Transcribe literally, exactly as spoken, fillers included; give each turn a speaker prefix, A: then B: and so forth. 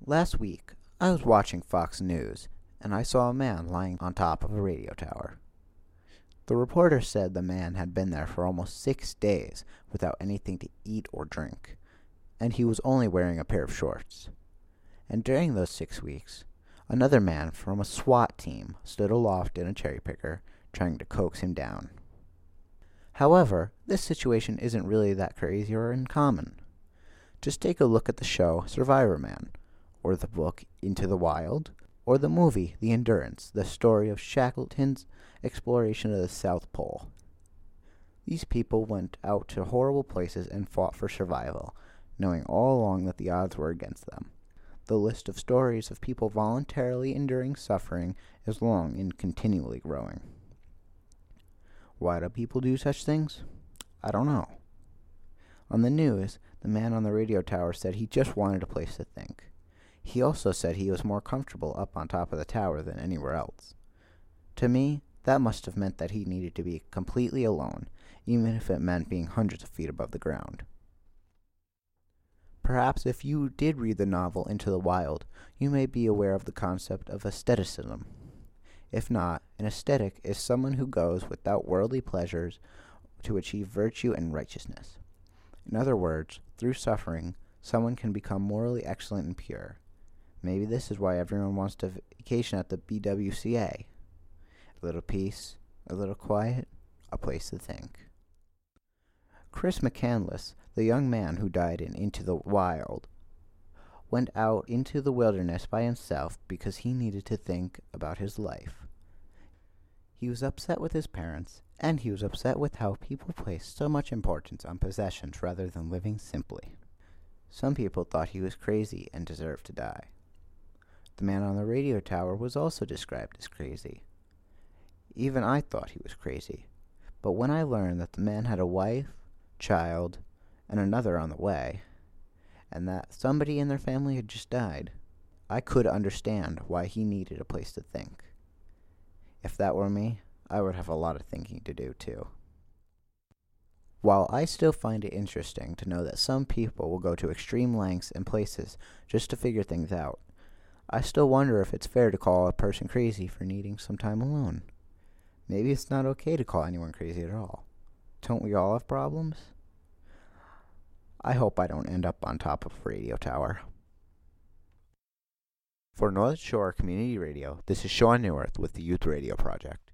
A: Last week, I was watching Fox News, and I saw a man lying on top of a radio tower. The reporter said the man had been there for almost six days without anything to eat or drink, and he was only wearing a pair of shorts. And during those six weeks, another man from a SWAT team stood aloft in a cherry picker, trying to coax him down. However, this situation isn't really that crazy or uncommon. Just take a look at the show Survivor Man, or the book Into the Wild, or the movie The Endurance, the story of Shackleton's exploration of the South Pole. These people went out to horrible places and fought for survival, knowing all along that the odds were against them. The list of stories of people voluntarily enduring suffering is long and continually growing. Why do people do such things? I don't know. On the news, the man on the radio tower said he just wanted a place to think. He also said he was more comfortable up on top of the tower than anywhere else. To me, that must have meant that he needed to be completely alone, even if it meant being hundreds of feet above the ground. Perhaps if you did read the novel Into the Wild, you may be aware of the concept of aestheticism. If not, an ascetic is someone who goes without worldly pleasures to achieve virtue and righteousness. In other words, through suffering, someone can become morally excellent and pure. Maybe this is why everyone wants to vacation at the B W C A. A little peace, a little quiet, a place to think. Chris McCandless, the young man who died in Into the Wild, went out into the wilderness by himself because he needed to think about his life. He was upset with his parents, and he was upset with how people placed so much importance on possessions rather than living simply. Some people thought he was crazy and deserved to die. The man on the radio tower was also described as crazy. Even I thought he was crazy, but when I learned that the man had a wife, child, and another on the way, and that somebody in their family had just died, I could understand why he needed a place to think. If that were me, I would have a lot of thinking to do too. While I still find it interesting to know that some people will go to extreme lengths and places just to figure things out, I still wonder if it's fair to call a person crazy for needing some time alone. Maybe it's not okay to call anyone crazy at all. Don't we all have problems? I hope I don't end up on top of a radio tower. For North Shore Community Radio, this is Sean Neworth with the Youth Radio Project.